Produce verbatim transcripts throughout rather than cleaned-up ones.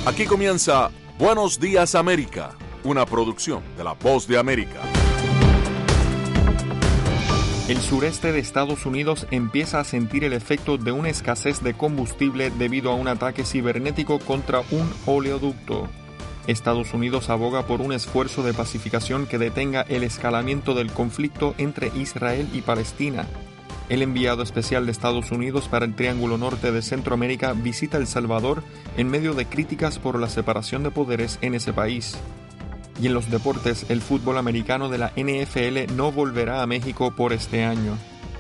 Aquí comienza Buenos Días América, una producción de La Voz de América. El sureste de Estados Unidos empieza a sentir el efecto de una escasez de combustible debido a un ataque cibernético contra un oleoducto. Estados Unidos aboga por un esfuerzo de pacificación que detenga el escalamiento del conflicto entre Israel y Palestina. El enviado especial de Estados Unidos para el Triángulo Norte de Centroamérica visita El Salvador en medio de críticas por la separación de poderes en ese país. Y en los deportes, el fútbol americano de la N F L no volverá a México por este año.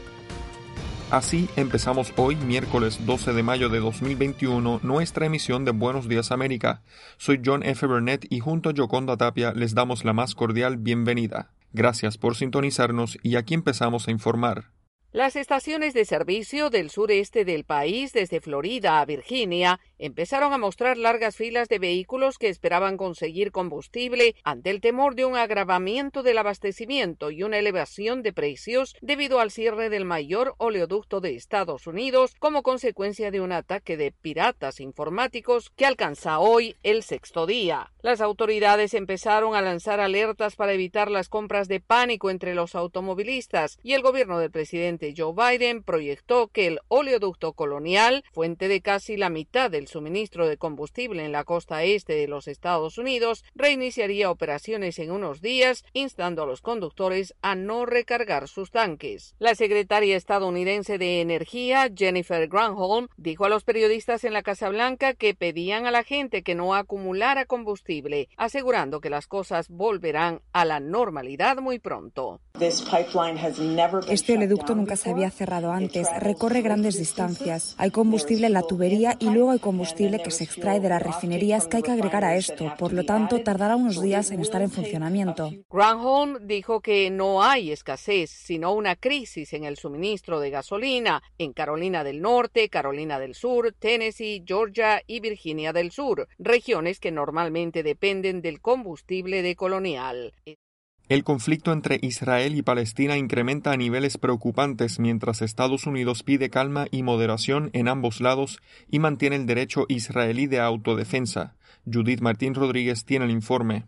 Así empezamos hoy, miércoles doce de mayo de dos mil veintiuno, nuestra emisión de Buenos Días América. Soy John F. Burnett y junto a Yoconda Tapia les damos la más cordial bienvenida. Gracias por sintonizarnos y aquí empezamos a informar. Las estaciones de servicio del sureste del país, desde Florida a Virginia, empezaron a mostrar largas filas de vehículos que esperaban conseguir combustible ante el temor de un agravamiento del abastecimiento y una elevación de precios debido al cierre del mayor oleoducto de Estados Unidos como consecuencia de un ataque de piratas informáticos que alcanza hoy el sexto día. Las autoridades empezaron a lanzar alertas para evitar las compras de pánico entre los automovilistas y el gobierno del presidente Joe Biden proyectó que el oleoducto Colonial, fuente de casi la mitad del suministro de combustible en la costa este de los Estados Unidos, reiniciaría operaciones en unos días, instando a los conductores a no recargar sus tanques. La secretaria estadounidense de Energía, Jennifer Granholm, dijo a los periodistas en la Casa Blanca que pedían a la gente que no acumulara combustible, asegurando que las cosas volverán a la normalidad muy pronto. Este oleoducto nunca se había cerrado antes, recorre grandes distancias. Hay combustible en la tubería y luego hay combustible que se extrae de las refinerías que hay que agregar a esto, por lo tanto tardará unos días en estar en funcionamiento. Granholm dijo que no hay escasez, sino una crisis en el suministro de gasolina en Carolina del Norte, Carolina del Sur, Tennessee, Georgia y Virginia del Sur, regiones que normalmente dependen del combustible de Colonial. El conflicto entre Israel y Palestina incrementa a niveles preocupantes mientras Estados Unidos pide calma y moderación en ambos lados y mantiene el derecho israelí de autodefensa. Judith Martín Rodríguez tiene el informe.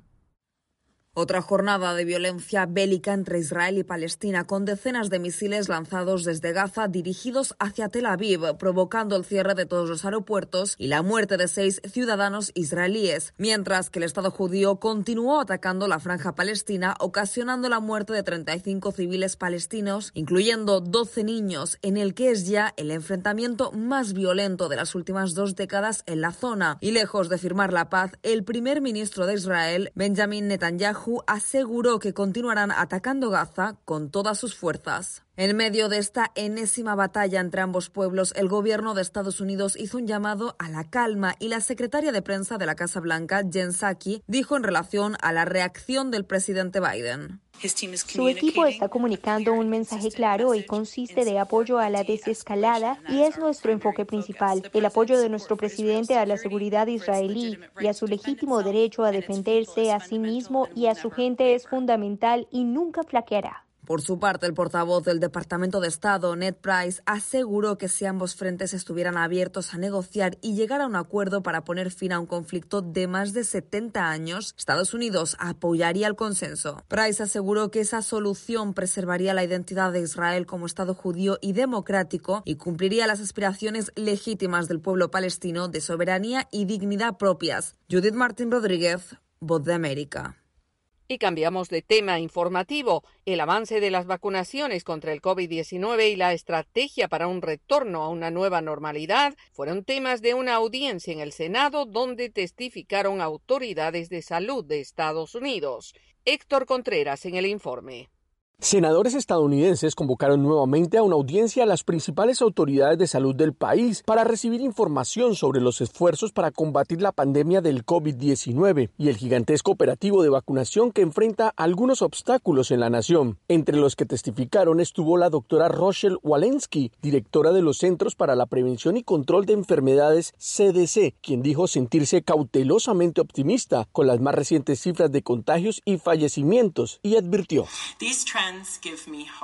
Otra jornada de violencia bélica entre Israel y Palestina con decenas de misiles lanzados desde Gaza dirigidos hacia Tel Aviv, provocando el cierre de todos los aeropuertos y la muerte de seis ciudadanos israelíes, mientras que el Estado judío continuó atacando la franja palestina, ocasionando la muerte de treinta y cinco civiles palestinos, incluyendo doce niños, en el que es ya el enfrentamiento más violento de las últimas dos décadas en la zona. Y lejos de firmar la paz, el primer ministro de Israel, Benjamin Netanyahu, aseguró que continuarán atacando Gaza con todas sus fuerzas. En medio de esta enésima batalla entre ambos pueblos, el gobierno de Estados Unidos hizo un llamado a la calma y la secretaria de prensa de la Casa Blanca, Jen Psaki, dijo en relación a la reacción del presidente Biden. Su equipo está comunicando un mensaje claro y consiste de apoyo a la desescalada y es nuestro enfoque principal. El apoyo de nuestro presidente a la seguridad israelí y a su legítimo derecho a defenderse a sí mismo y a su gente es fundamental y nunca flaqueará. Por su parte, el portavoz del Departamento de Estado, Ned Price, aseguró que si ambos frentes estuvieran abiertos a negociar y llegar a un acuerdo para poner fin a un conflicto de más de setenta años, Estados Unidos apoyaría el consenso. Price aseguró que esa solución preservaría la identidad de Israel como Estado judío y democrático y cumpliría las aspiraciones legítimas del pueblo palestino de soberanía y dignidad propias. Judith Martín Rodríguez, Voz de América. Y cambiamos de tema informativo. El avance de las vacunaciones contra el COVID diecinueve y la estrategia para un retorno a una nueva normalidad fueron temas de una audiencia en el Senado donde testificaron autoridades de salud de Estados Unidos. Héctor Contreras en el informe. Senadores estadounidenses convocaron nuevamente a una audiencia a las principales autoridades de salud del país para recibir información sobre los esfuerzos para combatir la pandemia del COVID diecinueve y el gigantesco operativo de vacunación que enfrenta algunos obstáculos en la nación. Entre los que testificaron estuvo la doctora Rochelle Walensky, directora de los Centros para la Prevención y Control de Enfermedades C D C, quien dijo sentirse cautelosamente optimista con las más recientes cifras de contagios y fallecimientos y advirtió: These trends give me hope.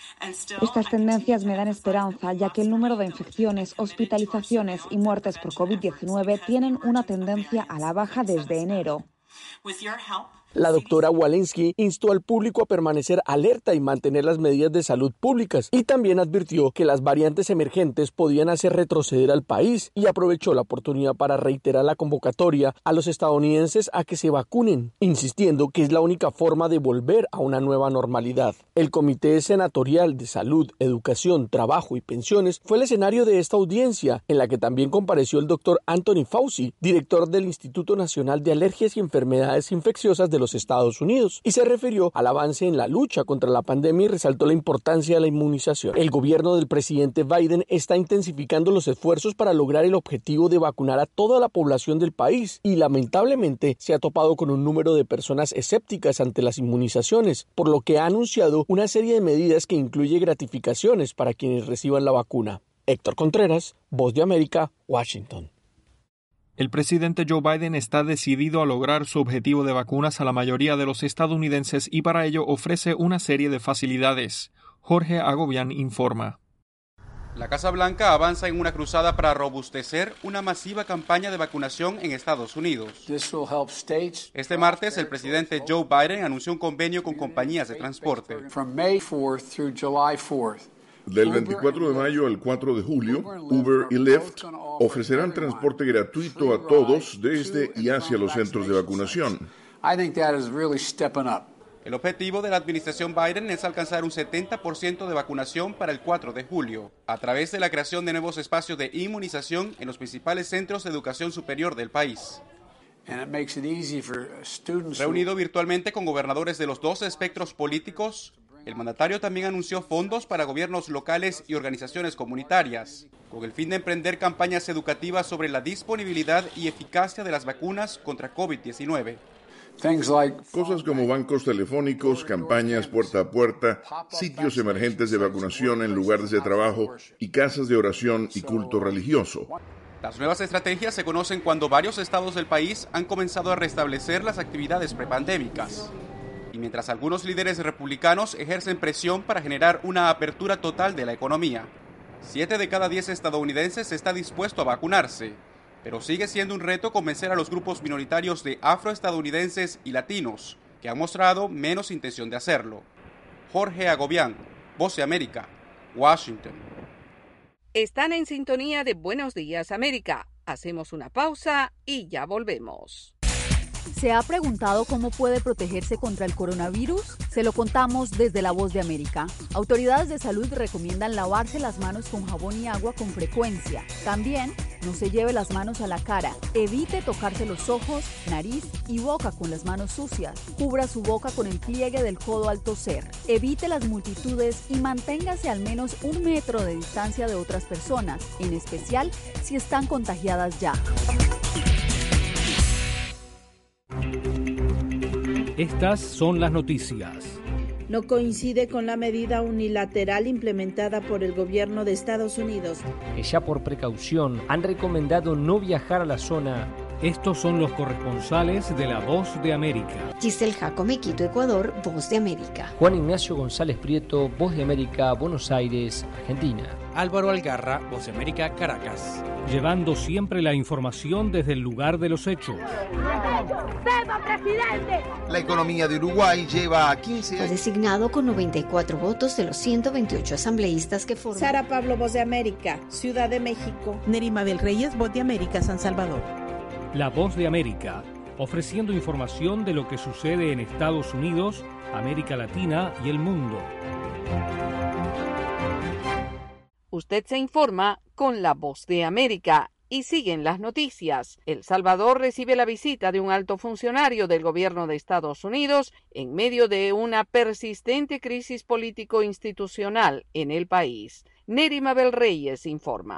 Estas tendencias me dan esperanza, ya que el número de infecciones, hospitalizaciones y muertes por COVID diecinueve tienen una tendencia a la baja desde enero. La doctora Walensky instó al público a permanecer alerta y mantener las medidas de salud públicas y también advirtió que las variantes emergentes podían hacer retroceder al país y aprovechó la oportunidad para reiterar la convocatoria a los estadounidenses a que se vacunen, insistiendo que es la única forma de volver a una nueva normalidad. El Comité Senatorial de Salud, Educación, Trabajo y Pensiones fue el escenario de esta audiencia, en la que también compareció el doctor Anthony Fauci, director del Instituto Nacional de Alergias y Enfermedades Infecciosas de los Estados Unidos, y se refirió al avance en la lucha contra la pandemia y resaltó la importancia de la inmunización. El gobierno del presidente Biden está intensificando los esfuerzos para lograr el objetivo de vacunar a toda la población del país y lamentablemente se ha topado con un número de personas escépticas ante las inmunizaciones, por lo que ha anunciado una serie de medidas que incluye gratificaciones para quienes reciban la vacuna. Héctor Contreras, Voz de América, Washington. El presidente Joe Biden está decidido a lograr su objetivo de vacunas a la mayoría de los estadounidenses y para ello ofrece una serie de facilidades. Jorge Agobián informa. La Casa Blanca avanza en una cruzada para robustecer una masiva campaña de vacunación en Estados Unidos. Este martes, el presidente Joe Biden anunció un convenio con compañías de transporte. Del veinticuatro de mayo al cuatro de julio, Uber y Lyft ofrecerán transporte gratuito a todos desde y hacia los centros de vacunación. El objetivo de la administración Biden es alcanzar un setenta por ciento de vacunación para el cuatro de julio, a través de la creación de nuevos espacios de inmunización en los principales centros de educación superior del país. Reunido virtualmente con gobernadores de los dos espectros políticos, el mandatario también anunció fondos para gobiernos locales y organizaciones comunitarias, con el fin de emprender campañas educativas sobre la disponibilidad y eficacia de las vacunas contra COVID diecinueve. Cosas como bancos telefónicos, campañas puerta a puerta, sitios emergentes de vacunación en lugares de trabajo y casas de oración y culto religioso. Las nuevas estrategias se conocen cuando varios estados del país han comenzado a restablecer las actividades prepandémicas. Y mientras algunos líderes republicanos ejercen presión para generar una apertura total de la economía. Siete de cada diez estadounidenses está dispuesto a vacunarse, pero sigue siendo un reto convencer a los grupos minoritarios de afroestadounidenses y latinos, que han mostrado menos intención de hacerlo. Jorge Agobián, Voz de América, Washington. Están en sintonía de Buenos Días América. Hacemos una pausa y ya volvemos. ¿Se ha preguntado cómo puede protegerse contra el coronavirus? Se lo contamos desde La Voz de América. Autoridades de salud recomiendan lavarse las manos con jabón y agua con frecuencia. También, no se lleve las manos a la cara. Evite tocarse los ojos, nariz y boca con las manos sucias. Cubra su boca con el pliegue del codo al toser. Evite las multitudes y manténgase al menos un metro de distancia de otras personas, en especial si están contagiadas ya. Estas son las noticias. No coincide con la medida unilateral implementada por el gobierno de Estados Unidos. Que ya por precaución han recomendado no viajar a la zona. Estos son los corresponsales de La Voz de América. Giselle Jacome, Quito, Ecuador, Voz de América. Juan Ignacio González Prieto, Voz de América, Buenos Aires, Argentina. Álvaro Algarra, Voz de América, Caracas. Llevando siempre la información desde el lugar de los hechos. La economía de Uruguay lleva a quince años. Fue designado con noventa y cuatro votos de los ciento veintiocho asambleístas que forman. Sara Pablo, Voz de América, Ciudad de México. Nerima Bel Reyes, Voz de América, San Salvador. La Voz de América, ofreciendo información de lo que sucede en Estados Unidos, América Latina y el mundo. Usted se informa con La Voz de América y siguen las noticias. El Salvador recibe la visita de un alto funcionario del gobierno de Estados Unidos en medio de una persistente crisis político-institucional en el país. Nerima Bel Reyes informa.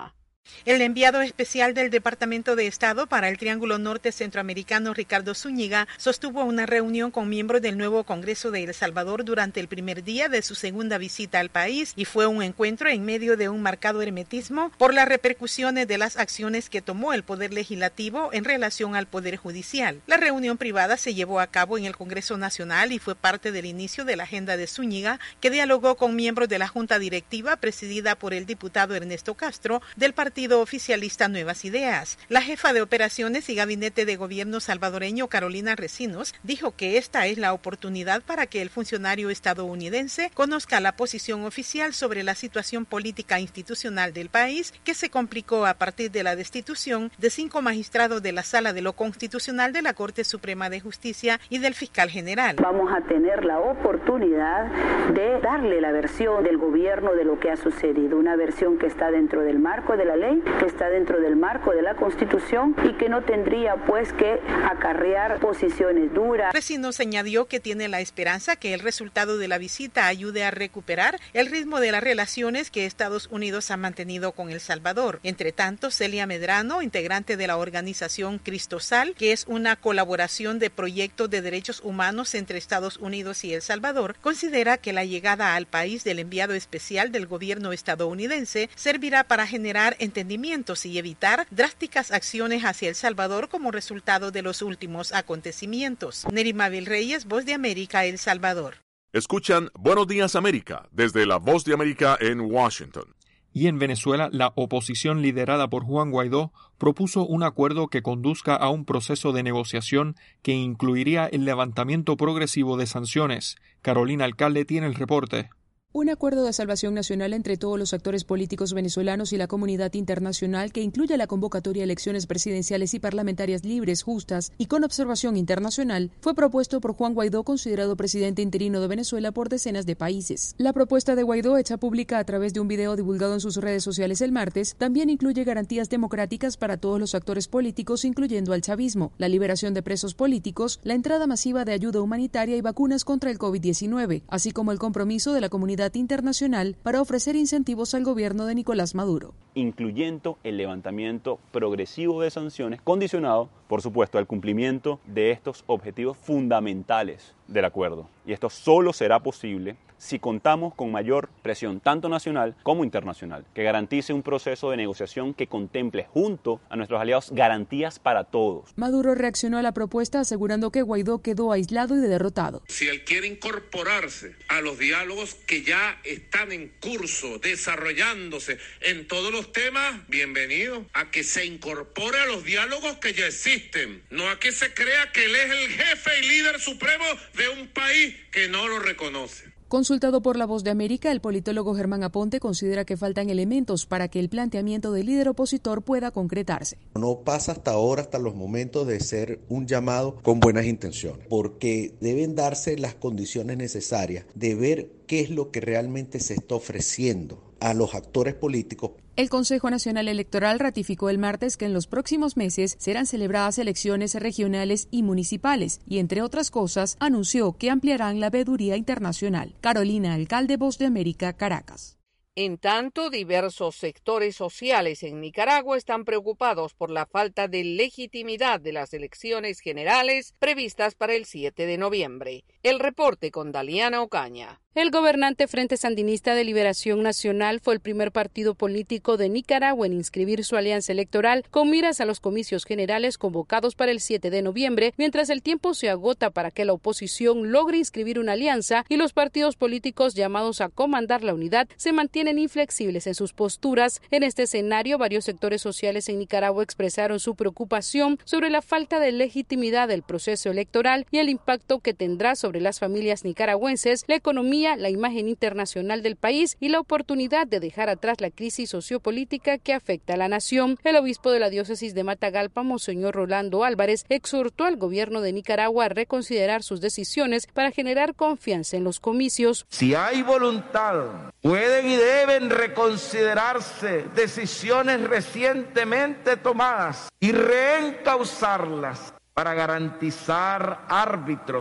El enviado especial del Departamento de Estado para el Triángulo Norte Centroamericano, Ricardo Zúñiga, sostuvo una reunión con miembros del nuevo Congreso de El Salvador durante el primer día de su segunda visita al país y fue un encuentro en medio de un marcado hermetismo por las repercusiones de las acciones que tomó el Poder Legislativo en relación al Poder Judicial. La reunión privada se llevó a cabo en el Congreso Nacional y fue parte del inicio de la agenda de Zúñiga, que dialogó con miembros de la Junta Directiva presidida por el diputado Ernesto Castro del partido Partido oficialista Nuevas Ideas. La jefa de operaciones y gabinete de gobierno salvadoreño, Carolina Recinos, dijo que esta es la oportunidad para que el funcionario estadounidense conozca la posición oficial sobre la situación política institucional del país, que se complicó a partir de la destitución de cinco magistrados de la Sala de lo Constitucional de la Corte Suprema de Justicia y del fiscal general. Vamos a tener la oportunidad de darle la versión del gobierno de lo que ha sucedido, una versión que está dentro del marco de la ley, que está dentro del marco de la Constitución y que no tendría pues que acarrear posiciones duras. Recinos añadió que tiene la esperanza que el resultado de la visita ayude a recuperar el ritmo de las relaciones que Estados Unidos ha mantenido con El Salvador. Entre tanto, Celia Medrano, integrante de la organización Cristosal, que es una colaboración de proyectos de derechos humanos entre Estados Unidos y El Salvador, considera que la llegada al país del enviado especial del gobierno estadounidense servirá para generar entendimientos y evitar drásticas acciones hacia El Salvador como resultado de los últimos acontecimientos. Nerima Vilreyes, Voz de América, El Salvador. Escuchan Buenos Días América desde la Voz de América en Washington. Y en Venezuela, la oposición liderada por Juan Guaidó propuso un acuerdo que conduzca a un proceso de negociación que incluiría el levantamiento progresivo de sanciones. Carolina Alcalde tiene el reporte. Un acuerdo de salvación nacional entre todos los actores políticos venezolanos y la comunidad internacional que incluye la convocatoria a elecciones presidenciales y parlamentarias libres, justas y con observación internacional fue propuesto por Juan Guaidó, considerado presidente interino de Venezuela por decenas de países. La propuesta de Guaidó, hecha pública a través de un video divulgado en sus redes sociales el martes, también incluye garantías democráticas para todos los actores políticos, incluyendo al chavismo, la liberación de presos políticos, la entrada masiva de ayuda humanitaria y vacunas contra el COVID diecinueve, así como el compromiso de la comunidad internacional para ofrecer incentivos al gobierno de Nicolás Maduro, incluyendo el levantamiento progresivo de sanciones, condicionado, por supuesto, al cumplimiento de estos objetivos fundamentales del acuerdo. Y esto solo será posible si contamos con mayor presión tanto nacional como internacional, que garantice un proceso de negociación que contemple junto a nuestros aliados garantías para todos. Maduro reaccionó a la propuesta asegurando que Guaidó quedó aislado y derrotado. Si él quiere incorporarse a los diálogos que ya están en curso, desarrollándose en todos los temas, bienvenido a que se incorpore a los diálogos que ya existen, no a que se crea que él es el jefe y líder supremo de un país que no lo reconoce. Consultado por La Voz de América, el politólogo Germán Aponte considera que faltan elementos para que el planteamiento del líder opositor pueda concretarse. No pasa hasta ahora, hasta los momentos de ser un llamado con buenas intenciones, porque deben darse las condiciones necesarias de ver qué es lo que realmente se está ofreciendo a los actores políticos. El Consejo Nacional Electoral ratificó el martes que en los próximos meses serán celebradas elecciones regionales y municipales y, entre otras cosas, anunció que ampliarán la veeduría internacional. Carolina Alcalde, Voz de América, Caracas. En tanto, diversos sectores sociales en Nicaragua están preocupados por la falta de legitimidad de las elecciones generales previstas para el siete de noviembre. El reporte con Daliana Ocaña. El gobernante Frente Sandinista de Liberación Nacional fue el primer partido político de Nicaragua en inscribir su alianza electoral con miras a los comicios generales convocados para el siete de noviembre, mientras el tiempo se agota para que la oposición logre inscribir una alianza y los partidos políticos llamados a comandar la unidad se mantienen inflexibles en sus posturas. En este escenario, varios sectores sociales en Nicaragua expresaron su preocupación sobre la falta de legitimidad del proceso electoral y el impacto que tendrá sobre las familias nicaragüenses, la economía, la imagen internacional del país y la oportunidad de dejar atrás la crisis sociopolítica que afecta a la nación. El obispo de la diócesis de Matagalpa, Monseñor Rolando Álvarez, exhortó al gobierno de Nicaragua a reconsiderar sus decisiones para generar confianza en los comicios. Si hay voluntad, pueden y deben reconsiderarse decisiones recientemente tomadas y reencauzarlas para garantizar árbitros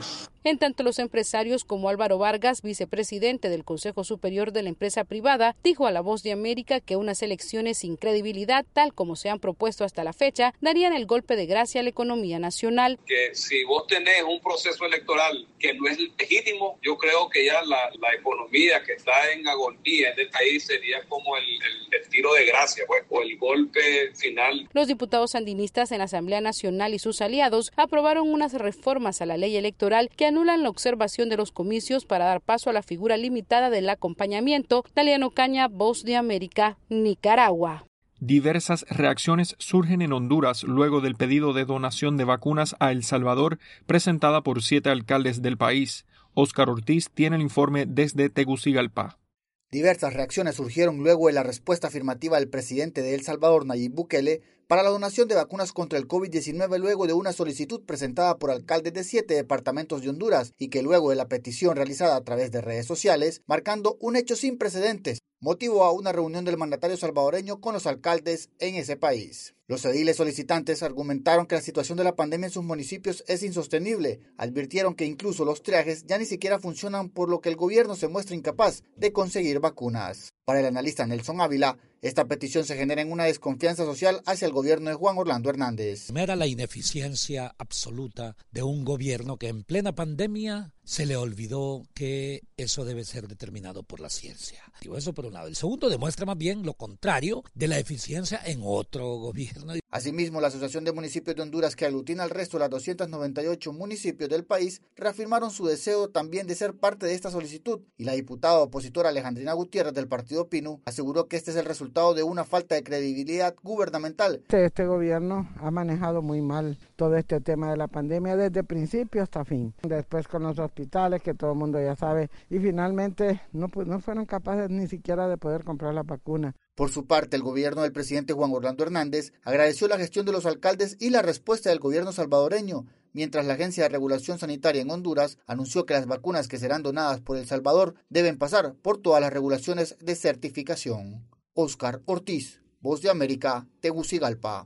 En tanto, los empresarios como Álvaro Vargas, vicepresidente del Consejo Superior de la Empresa Privada, dijo a La Voz de América que unas elecciones sin credibilidad, tal como se han propuesto hasta la fecha, darían el golpe de gracia a la economía nacional. Que si vos tenés un proceso electoral que no es legítimo, yo creo que ya la, la economía que está en agonía en el país sería como el, el, el tiro de gracia, pues, o el golpe final. Los diputados sandinistas en la Asamblea Nacional y sus aliados aprobaron unas reformas a la ley electoral que anulan la observación de los comicios para dar paso a la figura limitada del acompañamiento. Daliano Caña, Voz de América, Nicaragua. Diversas reacciones surgen en Honduras luego del pedido de donación de vacunas a El Salvador presentada por siete alcaldes del país. Óscar Ortiz tiene el informe desde Tegucigalpa. Diversas reacciones surgieron luego de la respuesta afirmativa del presidente de El Salvador, Nayib Bukele, para la donación de vacunas contra el COVID diecinueve luego de una solicitud presentada por alcaldes de siete departamentos de Honduras y que luego de la petición realizada a través de redes sociales, marcando un hecho sin precedentes, motivó a una reunión del mandatario salvadoreño con los alcaldes en ese país. Los ediles solicitantes argumentaron que la situación de la pandemia en sus municipios es insostenible. Advirtieron que incluso los triajes ya ni siquiera funcionan, por lo que el gobierno se muestra incapaz de conseguir vacunas. Para el analista Nelson Ávila, esta petición se genera en una desconfianza social hacia el gobierno de Juan Orlando Hernández. Primera, la ineficiencia absoluta de un gobierno que en plena pandemia se le olvidó que eso debe ser determinado por la ciencia. Digo eso por un lado. El segundo demuestra más bien lo contrario de la eficiencia en otro gobierno. Asimismo, la Asociación de Municipios de Honduras, que aglutina al resto de las doscientos noventa y ocho municipios del país, reafirmaron su deseo también de ser parte de esta solicitud, y la diputada opositora Alejandrina Gutiérrez del partido Pinu aseguró que este es el resultado de una falta de credibilidad gubernamental. Este, este gobierno ha manejado muy mal todo este tema de la pandemia desde principio hasta fin. Después con los hospitales, que todo el mundo ya sabe, y finalmente no, no fueron capaces ni siquiera de poder comprar la vacuna. Por su parte, el gobierno del presidente Juan Orlando Hernández agradeció la gestión de los alcaldes y la respuesta del gobierno salvadoreño, mientras la Agencia de Regulación Sanitaria en Honduras anunció que las vacunas que serán donadas por El Salvador deben pasar por todas las regulaciones de certificación. Óscar Ortiz, Voz de América, Tegucigalpa.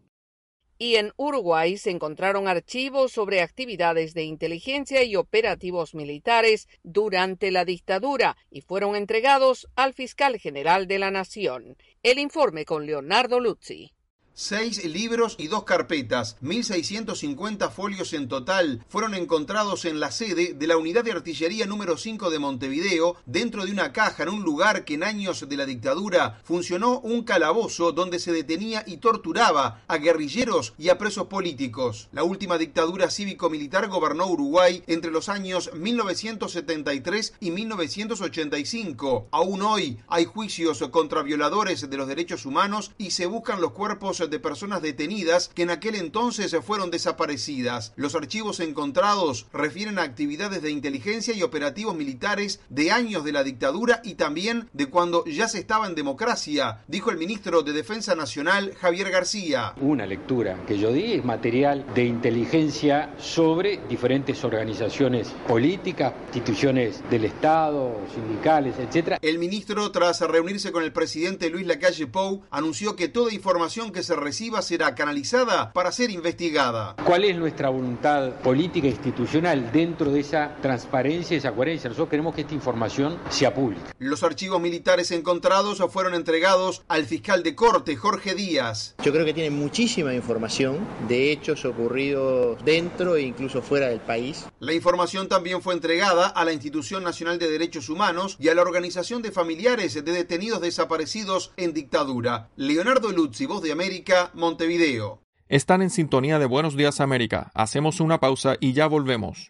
Y en Uruguay se encontraron archivos sobre actividades de inteligencia y operativos militares durante la dictadura y fueron entregados al fiscal general de la Nación. El informe con Leonardo Luzzi. Seis libros y dos carpetas, mil seiscientos cincuenta folios en total, fueron encontrados en la sede de la Unidad de Artillería número cinco de Montevideo, dentro de una caja en un lugar que en años de la dictadura funcionó un calabozo donde se detenía y torturaba a guerrilleros y a presos políticos. La última dictadura cívico-militar gobernó Uruguay entre los años mil novecientos setenta y tres y mil novecientos ochenta y cinco. Aún hoy hay juicios contra violadores de los derechos humanos y se buscan los cuerpos de personas detenidas que en aquel entonces fueron desaparecidas. Los archivos encontrados refieren a actividades de inteligencia y operativos militares de años de la dictadura y también de cuando ya se estaba en democracia, dijo el ministro de Defensa Nacional, Javier García. Una lectura que yo di es material de inteligencia sobre diferentes organizaciones políticas, instituciones del Estado, sindicales, etcétera. El ministro, tras reunirse con el presidente Luis Lacalle Pou, anunció que toda información que se reciba será canalizada para ser investigada. ¿Cuál es nuestra voluntad política e institucional dentro de esa transparencia y esa coherencia? Nosotros queremos que esta información sea pública. Los archivos militares encontrados fueron entregados al fiscal de corte, Jorge Díaz. Yo creo que tiene muchísima información de hechos ocurridos dentro e incluso fuera del país. La información también fue entregada a la Institución Nacional de Derechos Humanos y a la Organización de Familiares de Detenidos Desaparecidos en Dictadura. Leonardo Luzzi, Voz de América, Montevideo. Están en sintonía de Buenos Días América. Hacemos una pausa y ya volvemos.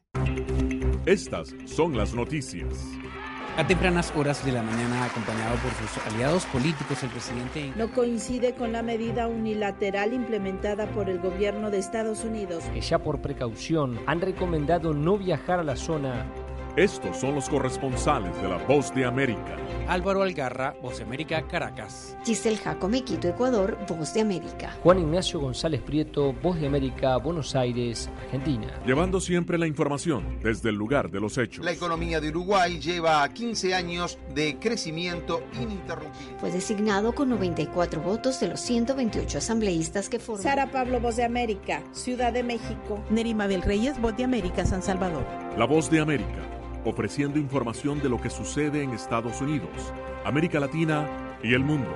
Estas son las noticias. A tempranas horas de la mañana, acompañado por sus aliados políticos, el presidente no coincide con la medida unilateral implementada por el gobierno de Estados Unidos, que ya por precaución han recomendado no viajar a la zona. Estos son los corresponsales de La Voz de América. Álvaro Algarra, Voz de América, Caracas. Giselle Jacome, Quito, Ecuador, Voz de América. Juan Ignacio González Prieto, Voz de América, Buenos Aires, Argentina. Llevando siempre la información desde el lugar de los hechos. La economía de Uruguay lleva quince años de crecimiento ininterrumpido. Fue designado con noventa y cuatro votos de los ciento veintiocho asambleístas que forman. Sara Pablo, Voz de América, Ciudad de México. Nerima del Reyes, Voz de América, San Salvador. La Voz de América, ofreciendo información de lo que sucede en Estados Unidos, América Latina y el mundo.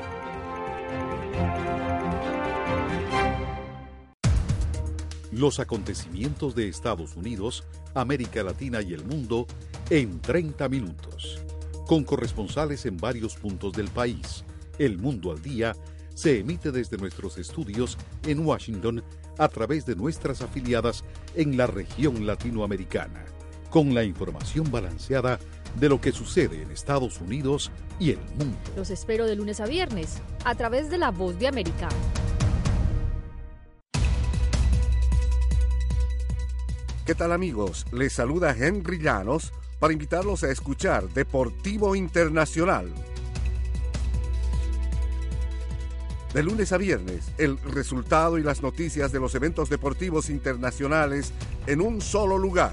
Los acontecimientos de Estados Unidos, América Latina y el mundo en treinta minutos. Con corresponsales en varios puntos del país. El Mundo al Día se emite desde nuestros estudios en Washington a través de nuestras afiliadas en la región latinoamericana, con la información balanceada de lo que sucede en Estados Unidos y el mundo. Los espero de lunes a viernes, a través de La Voz de América. ¿Qué tal, amigos? Les saluda Henry Llanos para invitarlos a escuchar Deportivo Internacional. De lunes a viernes, el resultado y las noticias de los eventos deportivos internacionales en un solo lugar.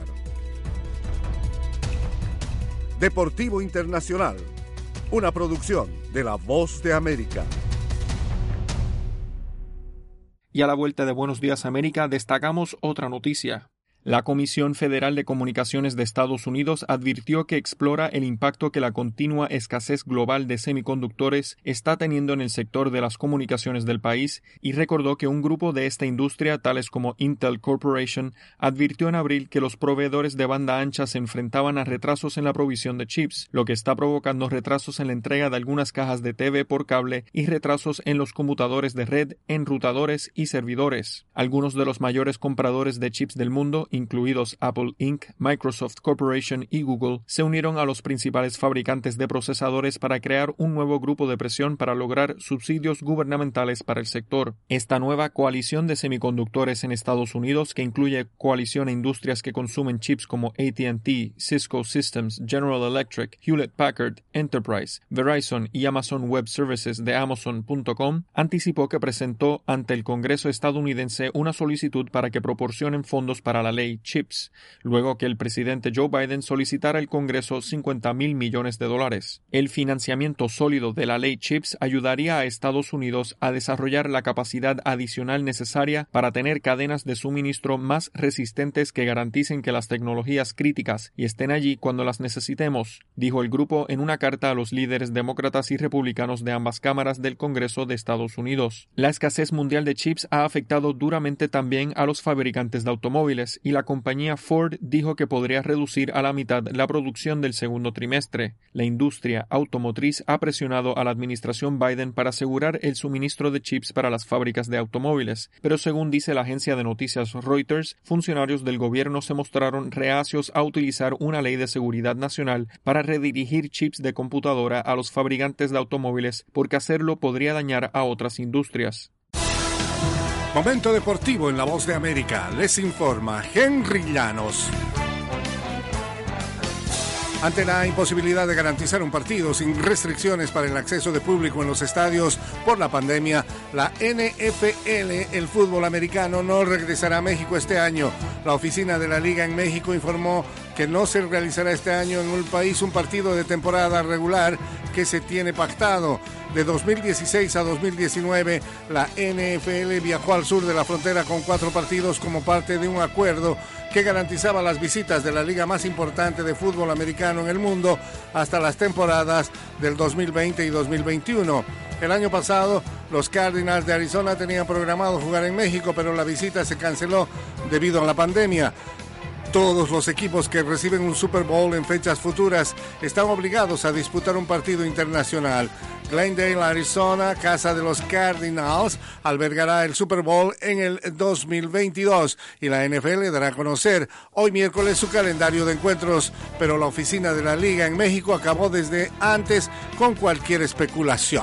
Deportivo Internacional, una producción de La Voz de América. Y a la vuelta de Buenos Días América destacamos otra noticia. La Comisión Federal de Comunicaciones de Estados Unidos advirtió que explora el impacto que la continua escasez global de semiconductores está teniendo en el sector de las comunicaciones del país y recordó que un grupo de esta industria, tales como Intel Corporation, advirtió en abril que los proveedores de banda ancha se enfrentaban a retrasos en la provisión de chips, lo que está provocando retrasos en la entrega de algunas cajas de T V por cable y retrasos en los computadores de red, enrutadores y servidores. Algunos de los mayores compradores de chips del mundo, incluidos Apple incorporated, Microsoft Corporation y Google, se unieron a los principales fabricantes de procesadores para crear un nuevo grupo de presión para lograr subsidios gubernamentales para el sector. Esta nueva coalición de semiconductores en Estados Unidos, que incluye coalición a industrias que consumen chips como A T and T, Cisco Systems, General Electric, Hewlett Packard, Enterprise, Verizon y Amazon Web Services de Amazon punto com, anticipó que presentó ante el Congreso estadounidense una solicitud para que proporcionen fondos para la ley CHIPS, luego que el presidente Joe Biden solicitara al Congreso cincuenta mil millones de dólares. El financiamiento sólido de la ley CHIPS ayudaría a Estados Unidos a desarrollar la capacidad adicional necesaria para tener cadenas de suministro más resistentes que garanticen que las tecnologías críticas y estén allí cuando las necesitemos, dijo el grupo en una carta a los líderes demócratas y republicanos de ambas cámaras del Congreso de Estados Unidos. La escasez mundial de chips ha afectado duramente también a los fabricantes de automóviles y la compañía Ford dijo que podría reducir a la mitad la producción del segundo trimestre. La industria automotriz ha presionado a la administración Biden para asegurar el suministro de chips para las fábricas de automóviles, pero según dice la agencia de noticias Reuters, funcionarios del gobierno se mostraron reacios a utilizar una ley de seguridad nacional para redirigir chips de computadora a los fabricantes de automóviles porque hacerlo podría dañar a otras industrias. Momento deportivo en La Voz de América. Les informa Henry Llanos. Ante la imposibilidad de garantizar un partido sin restricciones para el acceso de público en los estadios por la pandemia, la N F L, el fútbol americano, no regresará a México este año. La oficina de la Liga en México informó que no se realizará este año en el país un partido de temporada regular que se tiene pactado. De dos mil dieciséis a dos mil diecinueve, la N F L viajó al sur de la frontera con cuatro partidos como parte de un acuerdo que garantizaba las visitas de la liga más importante de fútbol americano en el mundo hasta las temporadas del dos mil veinte y dos mil veintiuno. El año pasado, los Cardinals de Arizona tenían programado jugar en México, pero la visita se canceló debido a la pandemia. Todos los equipos que reciben un Super Bowl en fechas futuras están obligados a disputar un partido internacional. Glendale, Arizona, casa de los Cardinals, albergará el Super Bowl en el dos mil veintidós y la N F L dará a conocer hoy miércoles su calendario de encuentros, pero la oficina de la Liga en México acabó desde antes con cualquier especulación.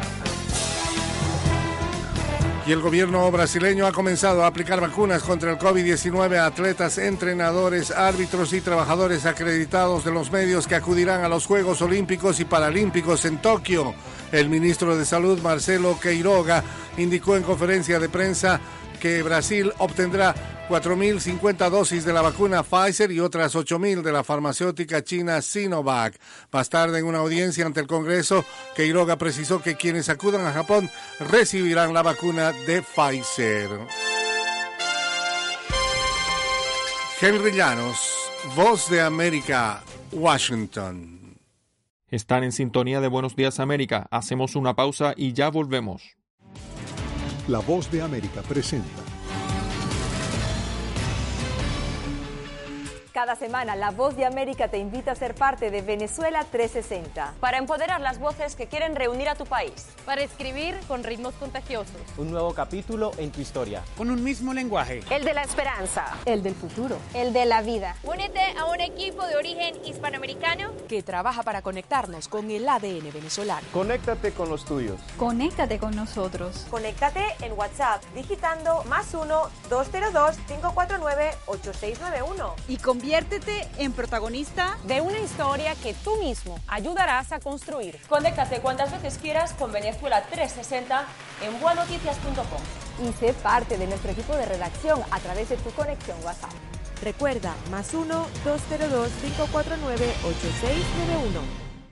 Y el gobierno brasileño ha comenzado a aplicar vacunas contra el COVID diecinueve a atletas, entrenadores, árbitros y trabajadores acreditados de los medios que acudirán a los Juegos Olímpicos y Paralímpicos en Tokio. El ministro de Salud, Marcelo Queiroga, indicó en conferencia de prensa que Brasil obtendrá cuatro mil cincuenta dosis de la vacuna Pfizer y otras ocho mil de la farmacéutica china Sinovac. Más tarde, en una audiencia ante el Congreso, Queiroga precisó que quienes acudan a Japón recibirán la vacuna de Pfizer. Henry Llanos, Voz de América, Washington. Están en sintonía de Buenos Días América. Hacemos una pausa y ya volvemos. La Voz de América presenta. Cada semana, La Voz de América te invita a ser parte de Venezuela trescientos sesenta. Para empoderar las voces que quieren reunir a tu país. Para escribir con ritmos contagiosos. Un nuevo capítulo en tu historia. Con un mismo lenguaje. El de la esperanza. El del futuro. El de la vida. Únete a un equipo de origen hispanoamericano que trabaja para conectarnos con el A D N venezolano. Conéctate con los tuyos. Conéctate con nosotros. Conéctate en WhatsApp digitando más uno, dos cero dos, cinco cuatro nueve, ocho seis nueve uno. Y conviértete en protagonista de una historia que tú mismo ayudarás a construir. Conéctate cuantas veces quieras con Venezuela trescientos sesenta en bua noticias punto com. Y sé parte de nuestro equipo de redacción a través de tu conexión WhatsApp. Recuerda, más uno, dos cero dos, cinco cuatro nueve, ocho seis nueve uno.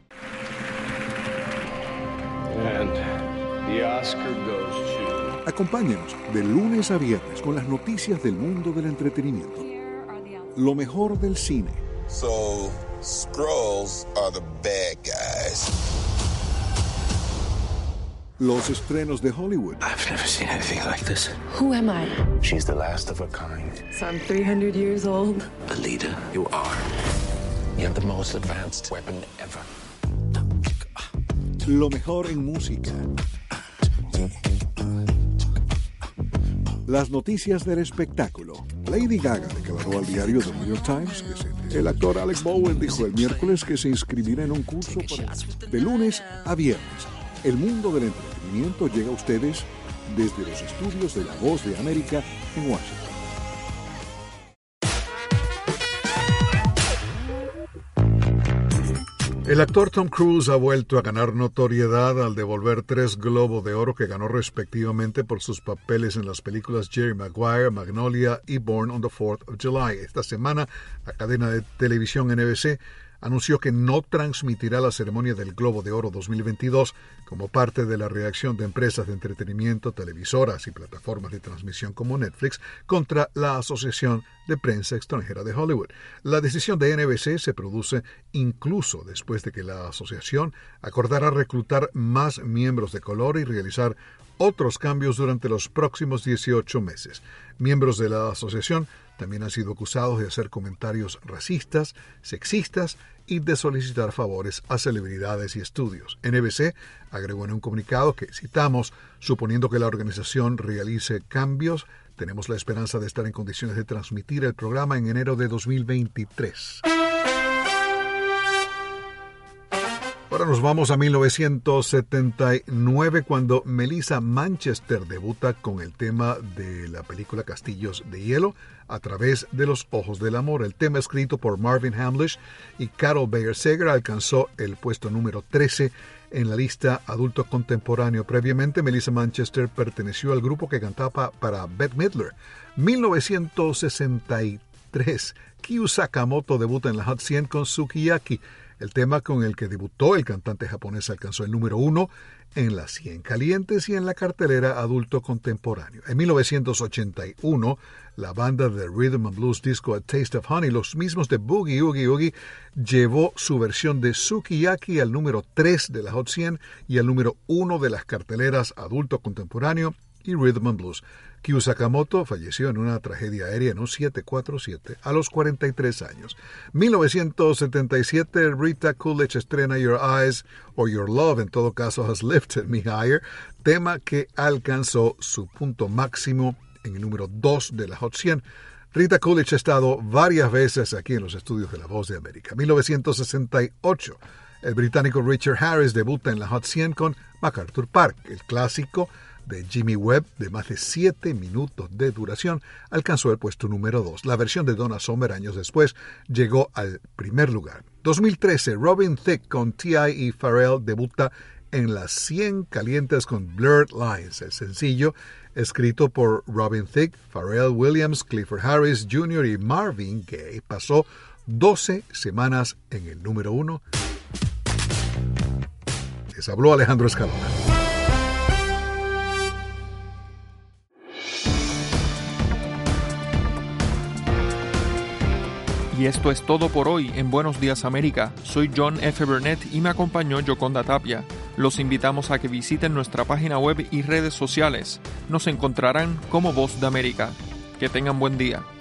And the Oscar goes to... Acompáñenos de lunes a viernes con las noticias del mundo del entretenimiento. Lo mejor del cine. So, Skrulls are the bad guys. Los estrenos de Hollywood. I've never seen anything like this. Who am I? She's the last of her kind. So I'm three hundred years old. Alita, you are. You have the most advanced weapon ever. Lo mejor en música. Las noticias del espectáculo. Lady Gaga declaró al diario The New York Times que se... El actor Alec Baldwin dijo el miércoles que se inscribirá en un curso para... de lunes a viernes. El mundo del entretenimiento llega a ustedes desde los estudios de La Voz de América en Washington. El actor Tom Cruise ha vuelto a ganar notoriedad al devolver tres Globos de Oro que ganó respectivamente por sus papeles en las películas Jerry Maguire, Magnolia y Born on the fourth of July. Esta semana, la cadena de televisión N B C anunció que no transmitirá la ceremonia del Globo de Oro dos mil veintidós como parte de la reacción de empresas de entretenimiento, televisoras y plataformas de transmisión como Netflix contra la Asociación de Prensa Extranjera de Hollywood. La decisión de N B C se produce incluso después de que la asociación acordara reclutar más miembros de color y realizar otros cambios durante los próximos dieciocho meses. Miembros de la asociación también han sido acusados de hacer comentarios racistas, sexistas y de solicitar favores a celebridades y estudios. N B C agregó en un comunicado que, citamos, suponiendo que la organización realice cambios, tenemos la esperanza de estar en condiciones de transmitir el programa en enero de dos mil veintitrés. Ahora nos vamos a mil novecientos setenta y nueve, cuando Melissa Manchester debuta con el tema de la película Castillos de Hielo, A través de los ojos del amor. El tema, escrito por Marvin Hamlish y Carol Bayer Sager, alcanzó el puesto número trece en la lista adulto contemporáneo. Previamente, Melissa Manchester perteneció al grupo que cantaba para Bette Midler. mil novecientos sesenta y tres, Kyu Sakamoto debuta en la Hot cien con Sukiyaki. El tema con el que debutó el cantante japonés alcanzó el número uno en las cien calientes y en la cartelera adulto contemporáneo. En mil novecientos ochenta y uno, la banda de Rhythm and Blues disco A Taste of Honey, los mismos de Boogie Oogie Oogie, llevó su versión de Sukiyaki al número tres de la Hot cien y al número uno de las carteleras adulto contemporáneo y Rhythm and Blues. Kyu Sakamoto falleció en una tragedia aérea en un siete cuatro siete a los cuarenta y tres años. mil novecientos setenta y siete, Rita Coolidge estrena Your Eyes, o Your Love, en todo caso, Has Lifted Me Higher, tema que alcanzó su punto máximo en el número dos de la Hot cien. Rita Coolidge ha estado varias veces aquí en los estudios de La Voz de América. mil novecientos sesenta y ocho, el británico Richard Harris debuta en la Hot cien con MacArthur Park. El clásico de Jimmy Webb, de más de siete minutos de duración, alcanzó el puesto número dos. La versión de Donna Summer, años después, llegó al primer lugar. dos mil trece, Robin Thicke con T I y Pharrell debuta en las cien calientes con Blurred Lines. El sencillo, escrito por Robin Thicke, Pharrell Williams, Clifford Harris junior y Marvin Gaye, pasó doce semanas en el número uno. Les habló Alejandro Escalona. Y esto es todo por hoy en Buenos Días América. Soy John F. Burnett y me acompañó Yoconda Tapia. Los invitamos a que visiten nuestra página web y redes sociales. Nos encontrarán como Voz de América. Que tengan buen día.